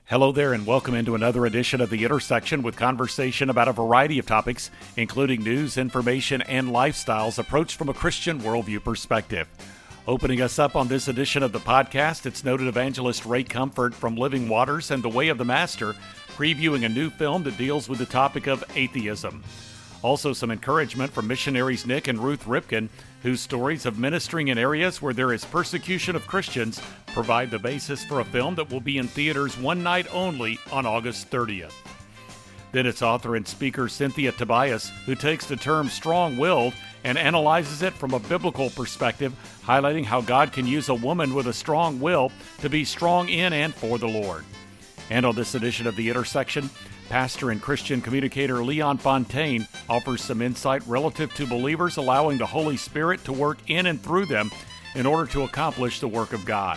Hello there, and welcome into another edition of The Intersection with conversation about a variety of topics, including news, information, and lifestyles approached from a Christian worldview perspective. Opening us up on this edition of the podcast, it's noted evangelist Ray Comfort from Living Waters and The Way of the Master, previewing a new film that deals with the topic of atheism. Also some encouragement from missionaries Nick and Ruth Ripken, whose stories of ministering in areas where there is persecution of Christians provide the basis for a film that will be in theaters one night only on August 30th. Then it's author and speaker Cynthia Tobias, who takes the term strong-willed and analyzes it from a biblical perspective, highlighting how God can use a woman with a strong will to be strong in and for the Lord. And on this edition of The Intersection, pastor and Christian communicator Leon Fontaine offers some insight relative to believers allowing the Holy Spirit to work in and through them in order to accomplish the work of God.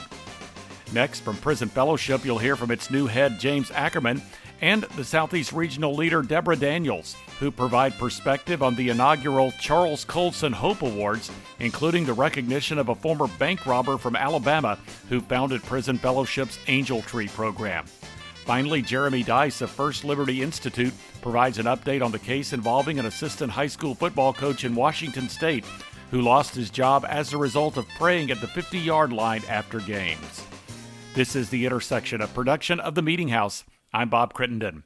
Next, from Prison Fellowship, you'll hear from its new head, James Ackerman, and the Southeast Regional Leader, Deborah Daniels, who provide perspective on the inaugural Charles Colson Hope Awards, including the recognition of a former bank robber from Alabama who founded Prison Fellowship's Angel Tree program. Finally, Jeremy Dice of First Liberty Institute provides an update on the case involving an assistant high school football coach in Washington State who lost his job as a result of praying at the 50-yard line after games. This is The Intersection, a production of The Meeting House. I'm Bob Crittenden.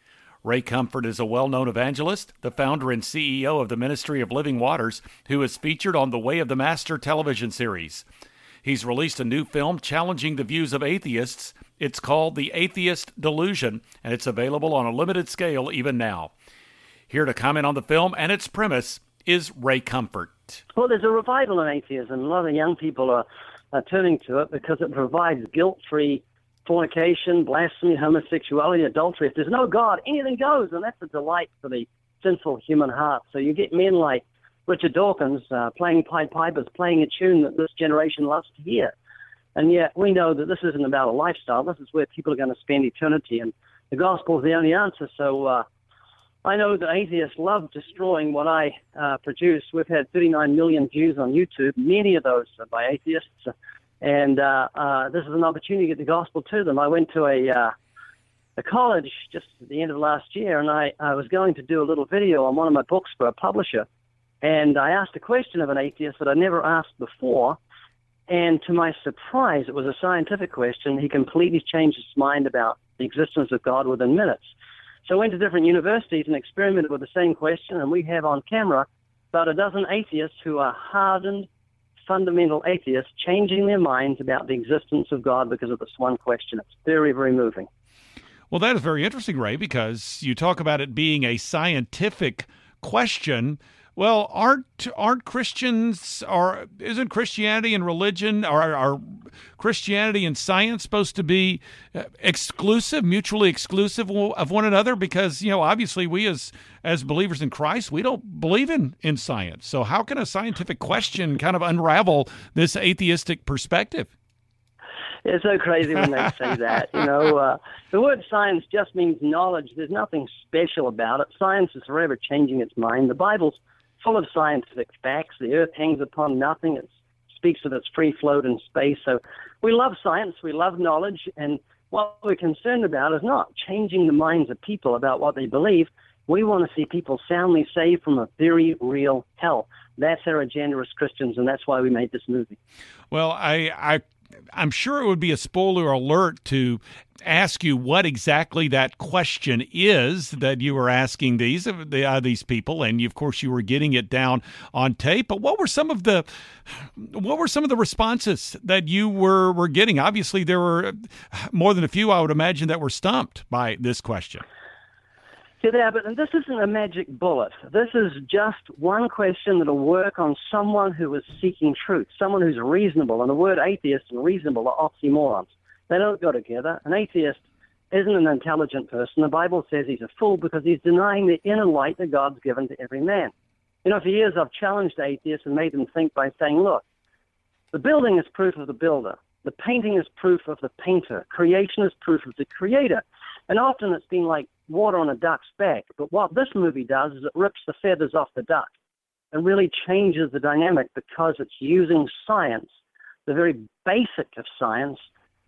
Ray Comfort is a well-known evangelist, the founder and CEO of the Ministry of Living Waters, who is featured on The Way of the Master television series. He's released a new film challenging the views of atheists. It's called The Atheist Delusion, and it's available on a limited scale even now. Here to comment on the film and its premise is Ray Comfort. Well, there's a revival in atheism. A lot of young people are turning to it because it provides guilt-free fornication, blasphemy, homosexuality, adultery. If there's no God, anything goes, and that's a delight for the sinful human heart. So you get men like Richard Dawkins playing Pied Pipers, playing a tune that this generation loves to hear. And yet we know that this isn't about a lifestyle. This is where people are going to spend eternity, and the gospel is the only answer. So I know that atheists love destroying what I produce. We've had 39 million views on YouTube, many of those are by atheists. And this is an opportunity to get the gospel to them. I went to a college just at the end of last year, and I was going to do a little video on one of my books for a publisher. And I asked a question of an atheist that I never asked before. And to my surprise, it was a scientific question. He completely changed his mind about the existence of God within minutes. So I went to different universities and experimented with the same question. And we have on camera about a dozen atheists who are hardened, fundamental atheists, changing their minds about the existence of God because of this one question. It's very, very moving. Well, that is very interesting, Ray, because you talk about it being a scientific question. Well, aren't Christians, or isn't Christianity and religion, or are Christianity and science supposed to be exclusive, mutually exclusive of one another? Because, obviously we as believers in Christ, we don't believe in science. So how can a scientific question kind of unravel this atheistic perspective? It's so crazy when they say that. The word science just means knowledge. There's nothing special about it. Science is forever changing its mind. The Bible's full of scientific facts. The earth hangs upon nothing. It speaks of its free float in space. So we love science. We love knowledge. And what we're concerned about is not changing the minds of people about what they believe. We want to see people soundly saved from a very real hell. That's our agenda as Christians, and that's why we made this movie. Well, I'm sure it would be a spoiler alert to ask you what exactly that question is that you were asking these people, and of course you were getting it down on tape. But what were some of the responses that you were getting? Obviously, there were more than a few, I would imagine, that were stumped by this question. Yeah, but this isn't a magic bullet. This is just one question that'll work on someone who is seeking truth, someone who's reasonable. And the word atheist and reasonable are oxymorons. They don't go together. An atheist isn't an intelligent person. The Bible says he's a fool because he's denying the inner light that God's given to every man. For years I've challenged atheists and made them think by saying, look, the building is proof of the builder. The painting is proof of the painter. Creation is proof of the creator. And often it's been like water on a duck's back. But what this movie does is it rips the feathers off the duck and really changes the dynamic because it's using science, the very basic of science,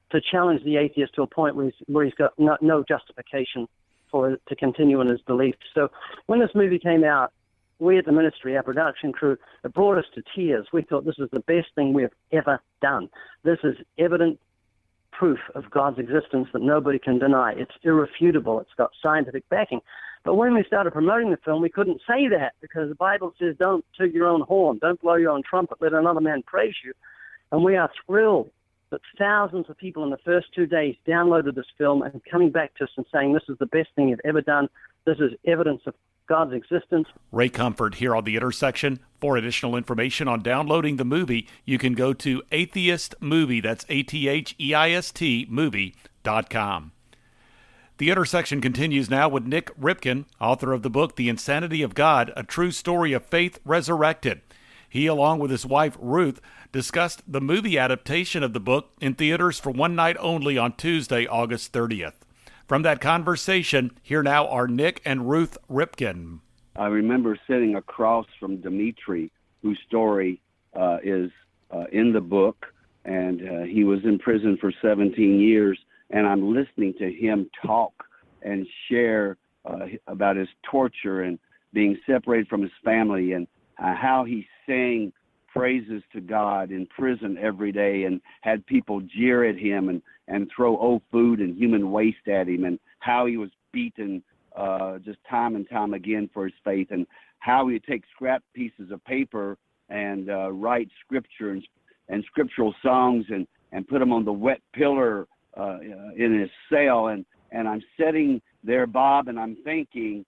to challenge the atheist to a point where he's got no justification to continue in his beliefs. So when this movie came out, we at the ministry, our production crew, it brought us to tears. We thought this was the best thing we've ever done. This is evident proof of God's existence that nobody can deny. It's irrefutable. It's got scientific backing. But when we started promoting the film, we couldn't say that because the Bible says don't toot your own horn, don't blow your own trumpet, let another man praise you. And we are thrilled that thousands of people in the first 2 days downloaded this film and coming back to us and saying this is the best thing you've ever done. This is evidence of God's existence. Ray Comfort here on The Intersection. For additional information on downloading the movie, you can go to Atheist Movie, that's ATHEIST movie.com. The Intersection continues now with Nik Ripken, author of the book The Insanity of God, A True Story of Faith Resurrected. He, along with his wife Ruth, discussed the movie adaptation of the book in theaters for one night only on Tuesday, August 30th. From that conversation, here now are Nik and Ruth Ripken. I remember sitting across from Dimitri, whose story is in the book, and he was in prison for 17 years, and I'm listening to him talk and share about his torture and being separated from his family and how he sang praises to God in prison every day and had people jeer at him and throw old food and human waste at him, and how he was beaten just time and time again for his faith, and how he would take scrap pieces of paper and write scripture and scriptural songs and put them on the wet pillar in his cell. And I'm sitting there, Bob, and I'm thinking,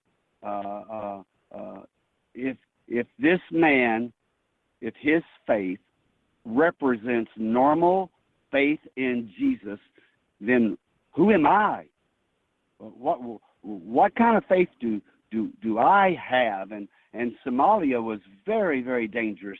if this man, if his faith represents normal faith in Jesus, then who am I? What kind of faith do I have? And Somalia was very, very dangerous.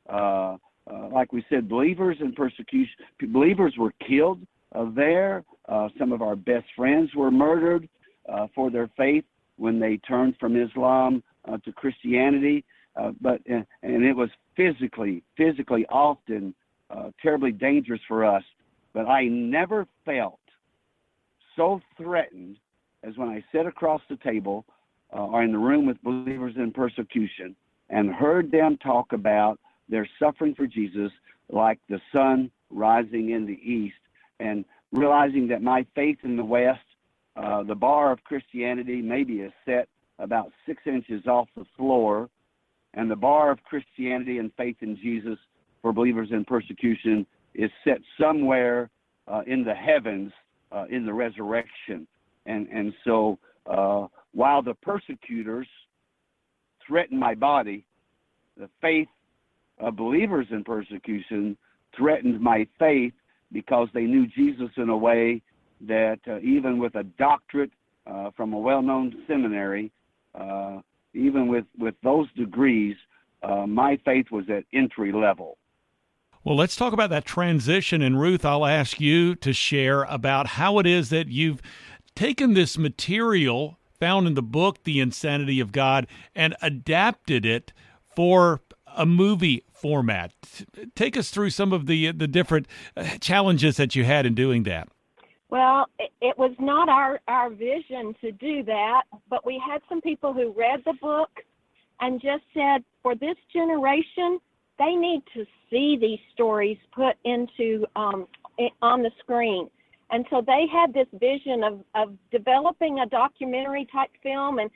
Like we said, believers in persecution, believers were killed there. Some of our best friends were murdered for their faith when they turned from Islam to Christianity. But it was physically often terribly dangerous for us. But I never felt so threatened as when I sat across the table or in the room with believers in persecution and heard them talk about their suffering for Jesus like the sun rising in the east, and realizing that my faith in the West, the bar of Christianity maybe is set about 6 inches off the floor, and the bar of Christianity and faith in Jesus for believers in persecution is set somewhere in the heavens, in the resurrection. And so while the persecutors threatened my body, the faith of believers in persecution threatened my faith, because they knew Jesus in a way that even with a doctorate from a well-known seminary, even with those degrees, my faith was at entry level. Well, let's talk about that transition. And Ruth, I'll ask you to share about how it is that you've taken this material found in the book, The Insanity of God, and adapted it for a movie format. Take us through some of the different challenges that you had in doing that. Well, it was not our vision to do that, but we had some people who read the book and just said, for this generation, they need to see these stories put into on the screen. And so they had this vision of developing a documentary type film, and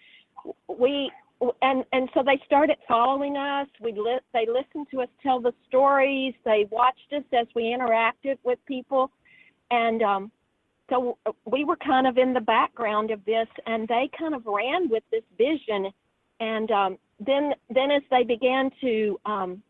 so they started following us. They listened to us tell the stories. They watched us as we interacted with people, and so we were kind of in the background of this, and they kind of ran with this vision. And then as they began to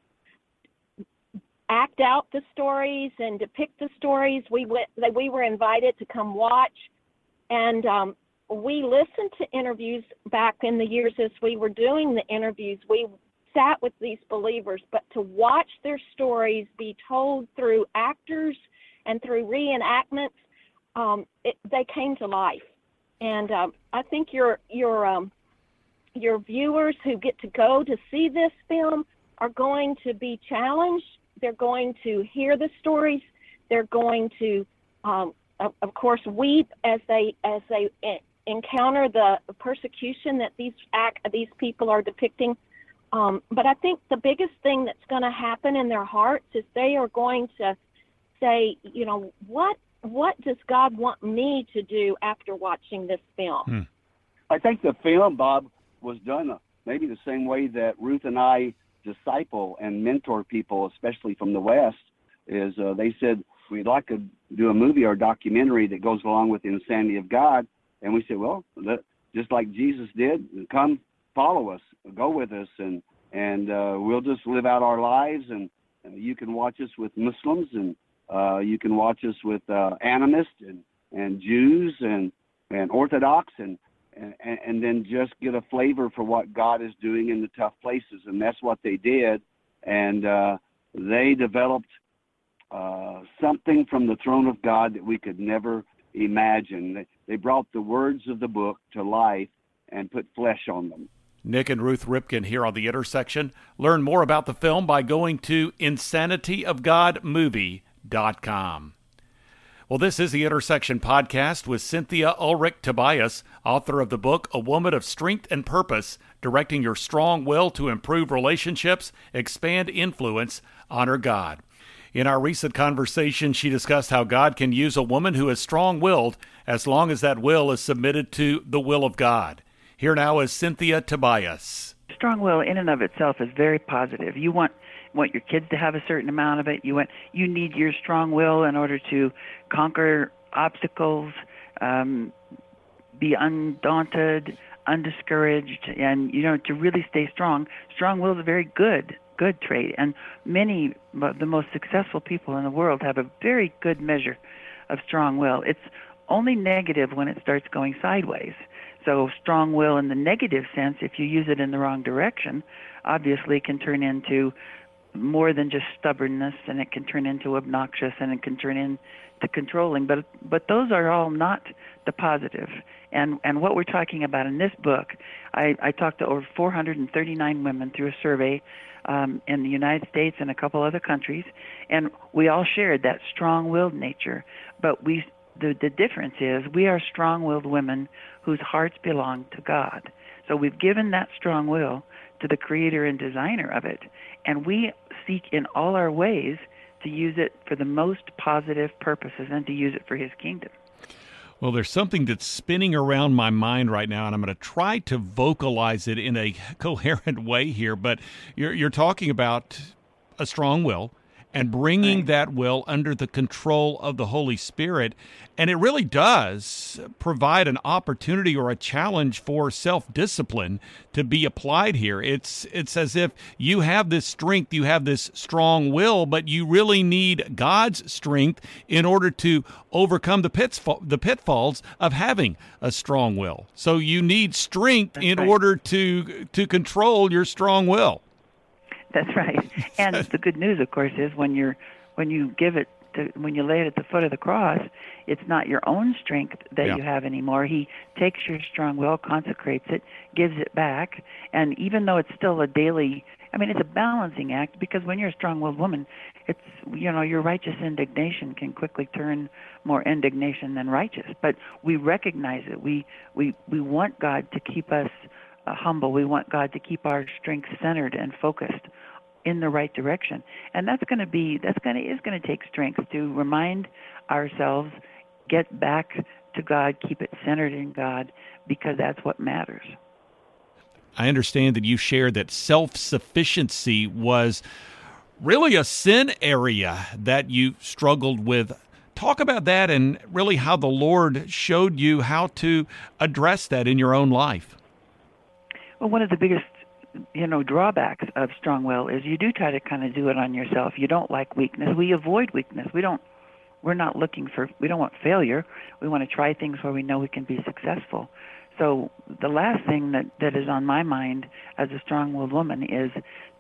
act out the stories and depict the stories, we were invited to come watch, and we listened to interviews back in the years as we were doing the interviews. We sat with these believers, but to watch their stories be told through actors and through reenactments, they came to life. And I think your viewers who get to go to see this film are going to be challenged. They're going to hear the stories. They're going to of course, weep as they encounter the persecution that these people are depicting. But I think the biggest thing that's going to happen in their hearts is they are going to say, what does God want me to do after watching this film? I think the film, Bob, was done maybe the same way that Ruth and I disciple and mentor people, especially from the West, is they said, we'd like to do a movie or documentary that goes along with the insanity of God. And we said, well, just like Jesus did, come follow us, go with us, and we'll just live out our lives. And you can watch us with Muslims, and you can watch us with animists and Jews and Orthodox, and then just get a flavor for what God is doing in the tough places. And that's what they did. And they developed something from the throne of God that we could never imagine. They brought the words of the book to life and put flesh on them. Nick and Ruth Ripken here on The Intersection. Learn more about the film by going to insanityofgodmovie.com. Well, this is The Intersection Podcast with Cynthia Ulrich Tobias, author of the book A Woman of Strength and Purpose, directing your strong will to improve relationships, expand influence, honor God. In our recent conversation, she discussed how God can use a woman who is strong-willed as long as that will is submitted to the will of God. Here now is Cynthia Tobias. Strong will in and of itself is very positive. You want your kids to have a certain amount of it. You need your strong will in order to conquer obstacles, be undaunted, undiscouraged, and to really stay strong. Strong will is a very good trait, and many of the most successful people in the world have a very good measure of strong will. It's only negative when it starts going sideways. So strong will in the negative sense, if you use it in the wrong direction, obviously can turn into more than just stubbornness, and it can turn into obnoxious, and it can turn into controlling. But those are all not the positive. And what we're talking about in this book, I talked to over 439 women through a survey in the United States and a couple other countries, and we all shared that strong-willed nature. But the difference is we are strong-willed women whose hearts belong to God. So we've given that strong will to the creator and designer of it, and we seek in all our ways to use it for the most positive purposes and to use it for his kingdom. Well, there's something that's spinning around my mind right now, and I'm going to try to vocalize it in a coherent way here, but you're talking about a strong will and bringing that will under the control of the Holy Spirit. And it really does provide an opportunity or a challenge for self-discipline to be applied here. It's as if you have this strength, you have this strong will, but you really need God's strength in order to overcome the pitfalls of having a strong will. So you need strength in order to control your strong will. That's right. And the good news, of course, is when you lay it at the foot of the cross, it's not your own strength that you have anymore. He takes your strong will, consecrates it, gives it back, and even though it's still a daily, it's a balancing act, because when you're a strong-willed woman, it's your righteous indignation can quickly turn more indignation than righteous. But we recognize it. We want God to keep us humble. We want God to keep our strength centered and focused in the right direction, and is going to take strength to remind ourselves, get back to God, keep it centered in God, because that's what matters. I understand that you shared that self-sufficiency was really a sin area that you struggled with. Talk about that and really how the Lord showed you how to address that in your own life. Well, one of the biggest drawbacks of strong will is you do try to kind of do it on yourself. You don't like weakness. We avoid weakness. We don't want failure. We want to try things where we know we can be successful. So the last thing that is on my mind as a strong-willed woman is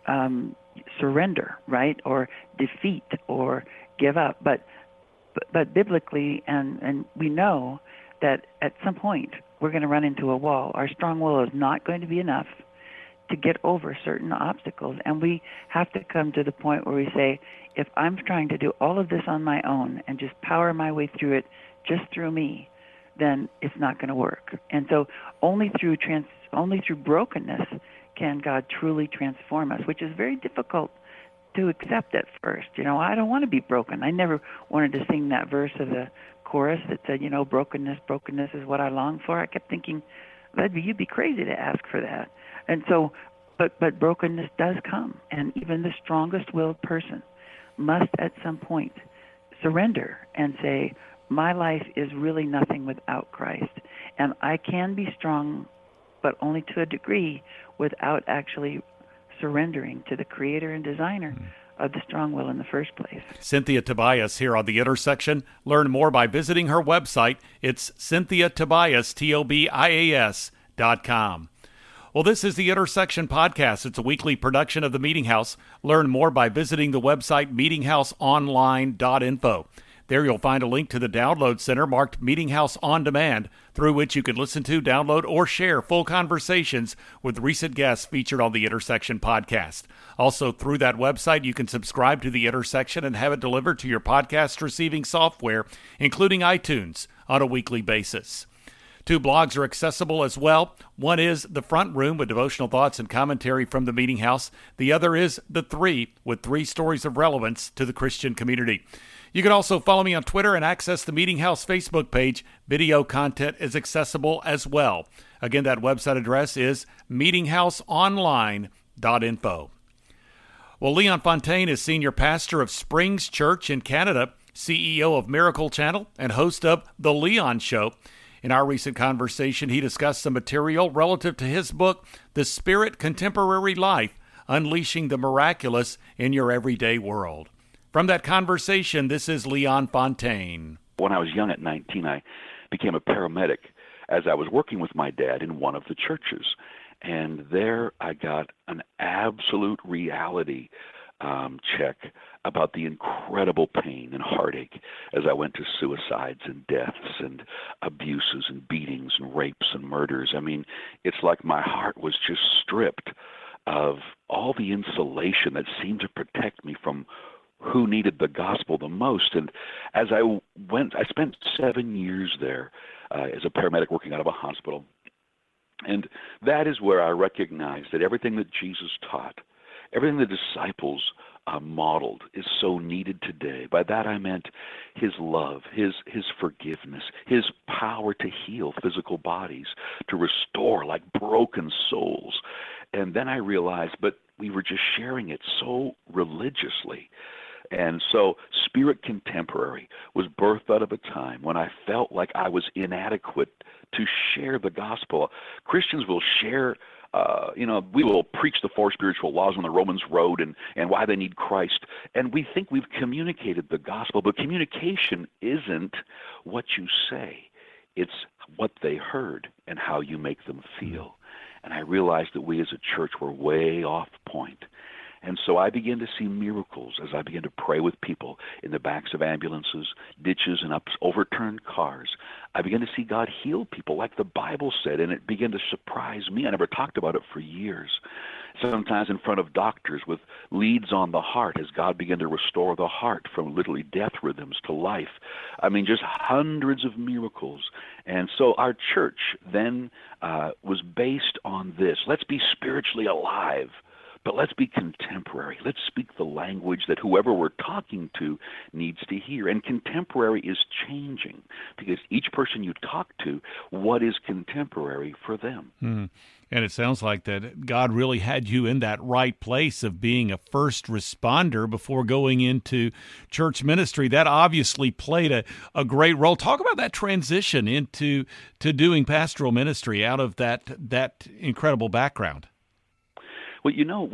surrender, right? Or defeat or give up. But biblically, and we know that at some point we're going to run into a wall. Our strong will is not going to be enough to get over certain obstacles. And we have to come to the point where we say, if I'm trying to do all of this on my own and just power my way through it just through me, then it's not going to work. And so only through brokenness can God truly transform us, which is very difficult to accept at first. I don't want to be broken. I never wanted to sing that verse of the chorus that said, brokenness is what I long for. I kept thinking, you'd be crazy to ask for that. And so, but brokenness does come, and even the strongest willed person must at some point surrender and say, my life is really nothing without Christ, and I can be strong, but only to a degree, without actually surrendering to the creator and designer of the strong will in the first place. Cynthia Tobias here on The Intersection. Learn more by visiting her website. It's CynthiaTobias, TOBIAS.com. Well, this is The Intersection Podcast. It's a weekly production of the Meeting House. Learn more by visiting the website meetinghouseonline.info. There you'll find a link to the download center marked Meeting House On Demand, through which you can listen to, download, or share full conversations with recent guests featured on the Intersection Podcast. Also, through that website, you can subscribe to the Intersection and have it delivered to your podcast receiving software, including iTunes, on a weekly basis. 2 blogs are accessible as well. One is The Front Room with devotional thoughts and commentary from the Meeting House. The other is The Three with 3 stories of relevance to the Christian community. You can also follow me on Twitter and access the Meeting House Facebook page. Video content is accessible as well. Again, that website address is meetinghouseonline.info. Well, Leon Fontaine is senior pastor of Springs Church in Canada, CEO of Miracle Channel, and host of The Leon Show. In our recent conversation, he discussed some material relative to his book, The Spirit Contemporary Life, Unleashing the Miraculous in Your Everyday World. From that conversation, this is Leon Fontaine. When I was young at 19, I became a paramedic as I was working with my dad in one of the churches. And there I got an absolute reality check about the incredible pain and heartache as I went to suicides and deaths and abuses and beatings and rapes and murders. I mean, it's like my heart was just stripped of all the insulation that seemed to protect me from who needed the gospel the most. And as I spent 7 years there as a paramedic working out of a hospital. And that is where I recognized that everything that Jesus taught, everything the disciples modeled is so needed today. By that I meant his love, his forgiveness, his power to heal physical bodies, to restore like broken souls. And then I realized, but we were just sharing it so religiously. And so Spirit Contemporary was birthed out of a time when I felt like I was inadequate to share the gospel. Christians will share, we will preach the 4 spiritual laws on the Romans road and why they need Christ. And we think we've communicated the gospel, but communication isn't what you say. It's what they heard and how you make them feel. And I realized that we as a church were way off point. And so I began to see miracles as I began to pray with people in the backs of ambulances, ditches, and overturned cars. I began to see God heal people like the Bible said, and it began to surprise me. I never talked about it for years. Sometimes in front of doctors with leads on the heart as God began to restore the heart from literally death rhythms to life. I mean, just hundreds of miracles. And so our church then was based on this. Let's be spiritually alive. But let's be contemporary. Let's speak the language that whoever we're talking to needs to hear. And contemporary is changing because each person you talk to, what is contemporary for them? And it sounds like that God really had you in that right place of being a first responder before going into church ministry. That obviously played a great role. Talk about that transition into doing pastoral ministry out of that incredible background. Well,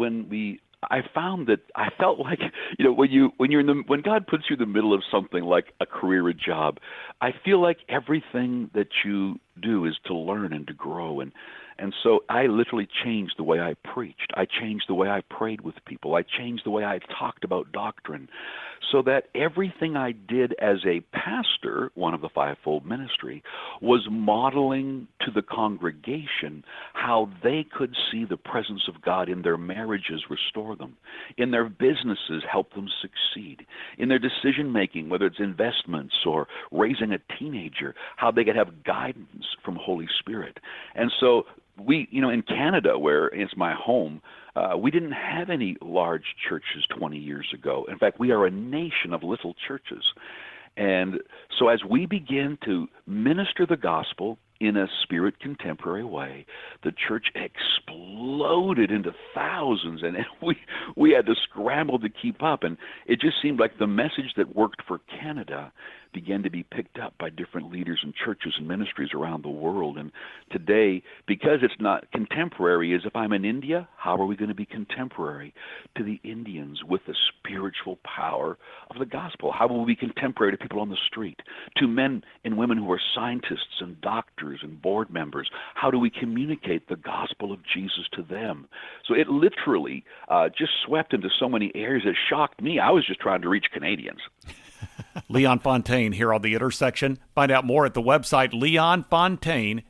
I found that I felt like, when God puts you in the middle of something like a career or job, I feel like everything that you do is to learn and to grow. And so I literally changed the way I preached. I changed the way I prayed with people. I changed the way I talked about doctrine, so that everything I did as a pastor, one of the fivefold ministry, was modeling to the congregation how they could see the presence of God in their marriages, restore them, in their businesses, help them succeed, in their decision making, whether it's investments or raising a teenager, how they could have guidance from Holy Spirit. And so we, in Canada, where it's my home, we didn't have any large churches 20 years ago. In fact, we are a nation of little churches. And so as we begin to minister the gospel in a spirit contemporary way, the church exploded into thousands, and we had to scramble to keep up. And it just seemed like the message that worked for Canada began to be picked up by different leaders and churches and ministries around the world. And today, because it's not contemporary, as if I'm in India, how are we going to be contemporary to the Indians with the spiritual power of the gospel? How will we be contemporary to people on the street, to men and women who are scientists and doctors and board members? How do we communicate the gospel of Jesus to them? So it literally just swept into so many areas that shocked me. I was just trying to reach Canadians. Leon Fontaine here on The Intersection. Find out more at the website leonfontaine,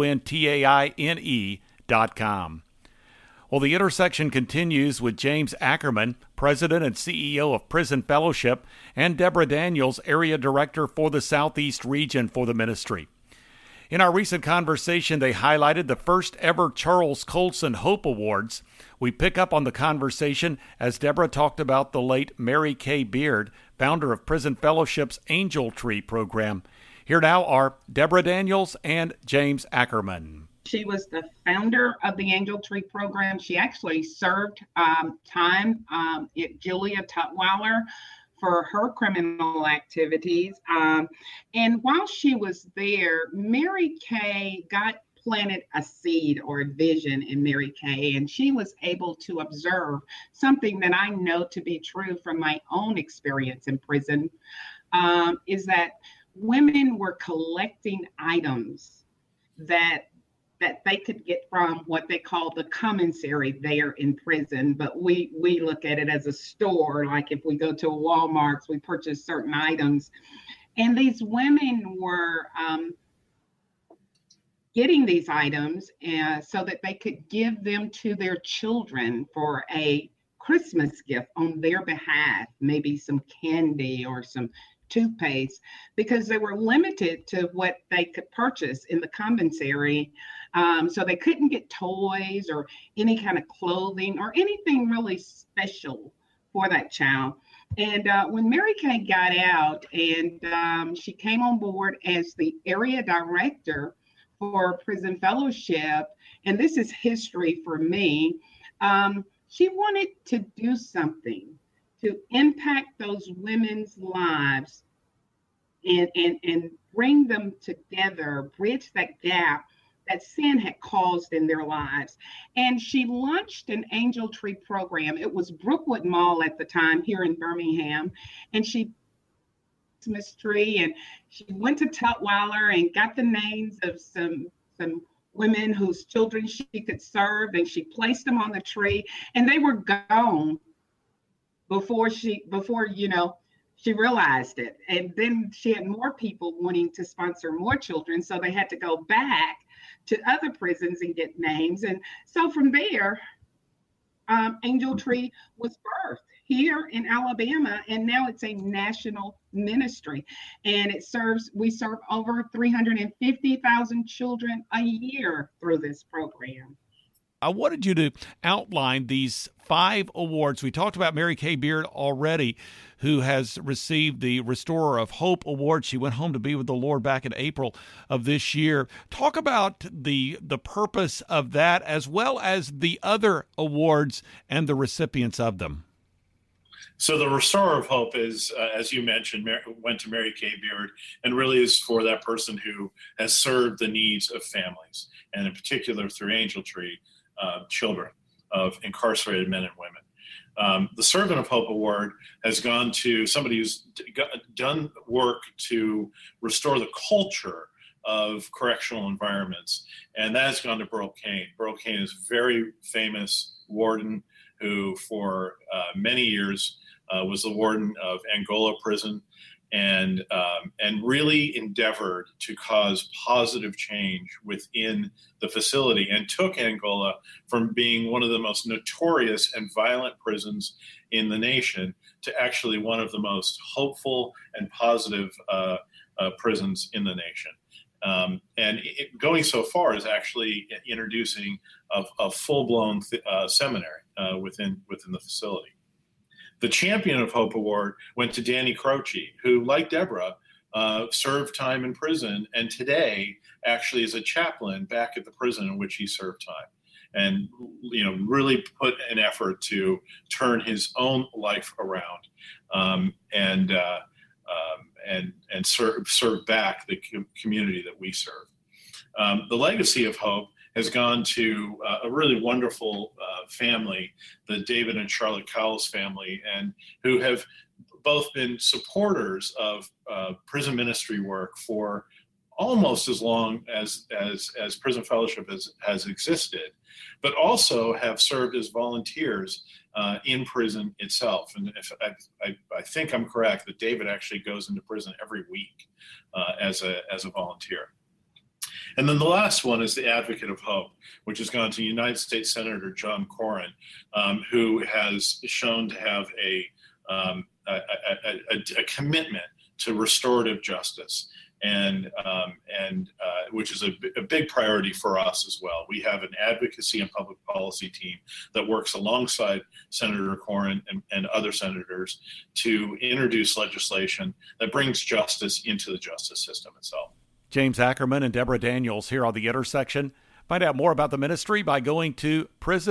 FONTAINE.com. Well, The Intersection continues with James Ackerman, President and CEO of Prison Fellowship, and Deborah Daniels, Area Director for the Southeast region for the ministry. In our recent conversation, they highlighted the first ever Charles Colson Hope Awards. We pick up on the conversation as Deborah talked about the late Mary Kay Beard, founder of Prison Fellowship's Angel Tree program. Here now are Deborah Daniels and James Ackerman. She was the founder of the Angel Tree program. She actually served time at Julia Tutwiler for her criminal activities. And while she was there, Mary Kay planted a seed or a vision in Mary Kay, and she was able to observe something that I know to be true from my own experience in prison, is that women were collecting items that they could get from what they call the commissary there in prison. But we look at it as a store. Like if we go to a Walmart, we purchase certain items. And these women were getting these items so that they could give them to their children for a Christmas gift on their behalf, maybe some candy or some toothpaste, because they were limited to what they could purchase in the commissary. So they couldn't get toys or any kind of clothing or anything really special for that child. And when Mary Kay got out and she came on board as the area director for Prison Fellowship, and this is history for me, she wanted to do something to impact those women's lives and bring them together, bridge that gap that sin had caused in their lives. And she launched an Angel Tree program. It was Brookwood Mall at the time here in Birmingham. And she Christmas tree, and she went to Tutwiler and got the names of some women whose children she could serve, and she placed them on the tree, and they were gone before she realized it. And then she had more people wanting to sponsor more children, so they had to go back to other prisons and get names. And so from there, Angel Tree was birthed here in Alabama, and now it's a national ministry, and we serve over 350,000 children a year through this program. I wanted you to outline these 5 awards. We talked about Mary Kay Beard already, who has received the Restorer of Hope Award. She went home to be with the Lord back in April of this year. Talk about the purpose of that, as well as the other awards and the recipients of them. So the Restorer of Hope is, as you mentioned, went to Mary Kay Beard, and really is for that person who has served the needs of families, and in particular through Angel Tree, children of incarcerated men and women. The Servant of Hope Award has gone to somebody who's done work to restore the culture of correctional environments, and that has gone to Burl Cain. Burl Cain is a very famous warden who for many years was the warden of Angola prison, and really endeavored to cause positive change within the facility, and took Angola from being one of the most notorious and violent prisons in the nation to actually one of the most hopeful and positive prisons in the nation. Going so far as actually introducing a full-blown seminary within the facility. The Champion of Hope Award went to Danny Croce, who, like Deborah, served time in prison, and today actually is a chaplain back at the prison in which he served time, and really put an effort to turn his own life around, and serve back the community that we serve. The legacy of hope has gone to a really wonderful family, the David and Charlotte Cowles family, and who have both been supporters of prison ministry work for almost as long as Prison Fellowship has existed, but also have served as volunteers in prison itself. And if I think I'm correct that David actually goes into prison every week as a volunteer. And then the last one is the Advocate of Hope, which has gone to United States Senator John Cornyn, who has shown to have a commitment to restorative justice, and which is a big priority for us as well. We have an advocacy and public policy team that works alongside Senator Cornyn and other senators to introduce legislation that brings justice into the justice system itself. James Ackerman and Deborah Daniels here on The Intersection. Find out more about the ministry by going to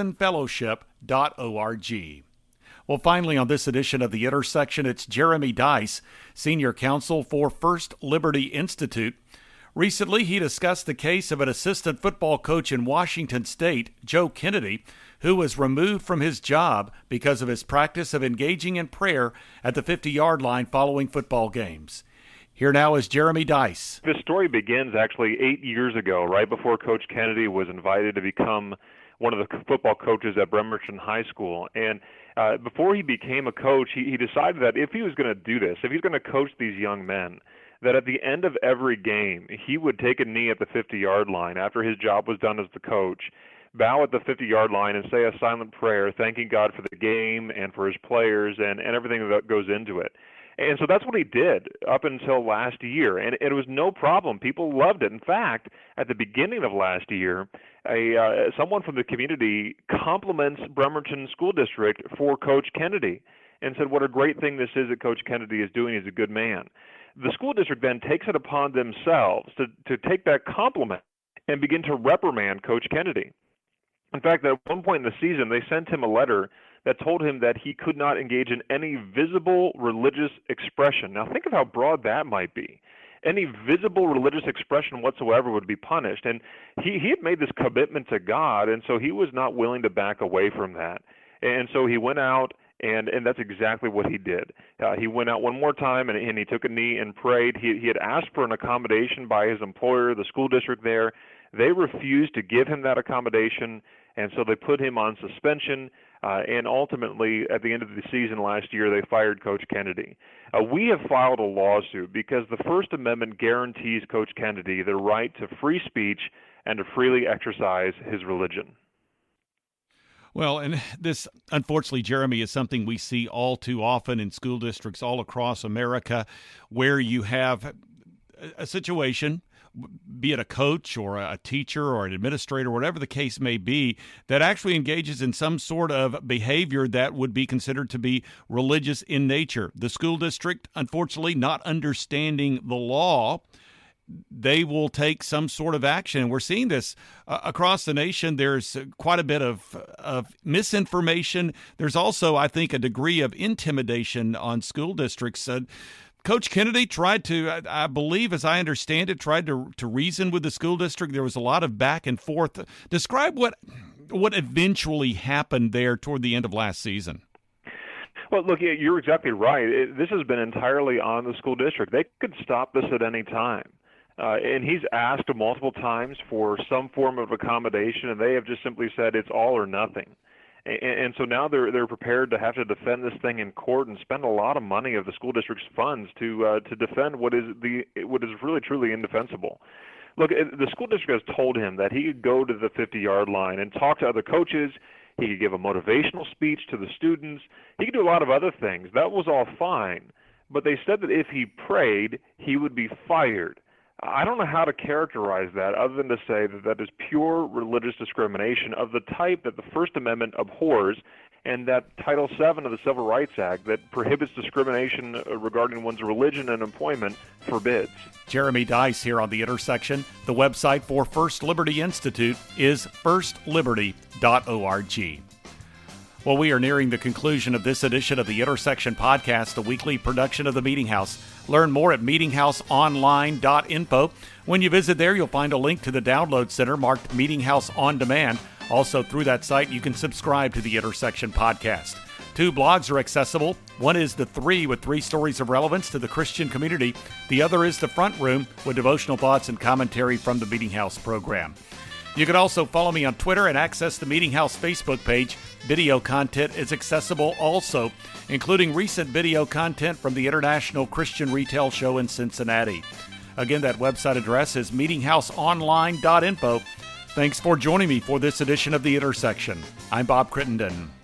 prisonfellowship.org. Well, finally, on this edition of The Intersection, it's Jeremy Dys, Senior Counsel for First Liberty Institute. Recently, he discussed the case of an assistant football coach in Washington State, Joe Kennedy, who was removed from his job because of his practice of engaging in prayer at the 50-yard line following football games. Here now is Jeremy Dys. This story begins actually 8 years ago, right before Coach Kennedy was invited to become one of the football coaches at Bremerton High School. And before he became a coach, he decided that if he was going to do this, if he's going to coach these young men, that at the end of every game, he would take a knee at the 50-yard line after his job was done as the coach, bow at the 50-yard line and say a silent prayer, thanking God for the game and for his players and everything that goes into it. And so that's what he did up until last year, and it was no problem. People loved it. In fact, at the beginning of last year, someone from the community compliments Bremerton School District for Coach Kennedy and said what a great thing this is that Coach Kennedy is doing. He's a good man. The school district then takes it upon themselves to take that compliment and begin to reprimand Coach Kennedy. In fact, at one point in the season, they sent him a letter that told him that he could not engage in any visible religious expression. Now think of how broad that might be. Any visible religious expression whatsoever would be punished. And he had made this commitment to God, and so he was not willing to back away from that. And so he went out, and that's exactly what he did. He went out one more time, and he took a knee and prayed. He had asked for an accommodation by his employer, the school district there. They refused to give him that accommodation, and so they put him on suspension. And ultimately, at the end of the season last year, they fired Coach Kennedy. We have filed a lawsuit because the First Amendment guarantees Coach Kennedy the right to free speech and to freely exercise his religion. Well, and this, unfortunately, Jeremy, is something we see all too often in school districts all across America, where you have a situation, be it a coach or a teacher or an administrator, whatever the case may be, that actually engages in some sort of behavior that would be considered to be religious in nature. The school district, unfortunately, not understanding the law, they will take some sort of action. And we're seeing this across the nation. There's quite a bit of misinformation. There's also, I think, a degree of intimidation on school districts. Coach Kennedy tried to, I believe, as I understand it, tried to reason with the school district. There was a lot of back and forth. Describe what eventually happened there toward the end of last season. Well, look, you're exactly right. This has been entirely on the school district. They could stop this at any time. And he's asked multiple times for some form of accommodation, and they have just simply said it's all or nothing. And so now they're prepared to have to defend this thing in court and spend a lot of money of the school district's funds to defend what is really truly indefensible. Look, the school district has told him that he could go to the 50-yard line and talk to other coaches. He could give a motivational speech to the students. He could do a lot of other things. That was all fine. But they said that if he prayed, he would be fired. I don't know how to characterize that other than to say that that is pure religious discrimination of the type that the First Amendment abhors and that Title VII of the Civil Rights Act that prohibits discrimination regarding one's religion and employment forbids. Jeremy Dys here on The Intersection. The website for First Liberty Institute is firstliberty.org. Well, we are nearing the conclusion of this edition of The Intersection Podcast, a weekly production of the Meeting House. Learn more at meetinghouseonline.info. When you visit there, you'll find a link to the download center marked Meeting House On Demand. Also, through that site, you can subscribe to The Intersection Podcast. 2 blogs are accessible. One is The Three with 3 stories of relevance to the Christian community. The other is The Front Room with devotional thoughts and commentary from the Meeting House program. You can also follow me on Twitter and access the Meeting House Facebook page. Video content is accessible also, including recent video content from the International Christian Retail Show in Cincinnati. Again, that website address is meetinghouseonline.info. Thanks for joining me for this edition of The Intersection. I'm Bob Crittenden.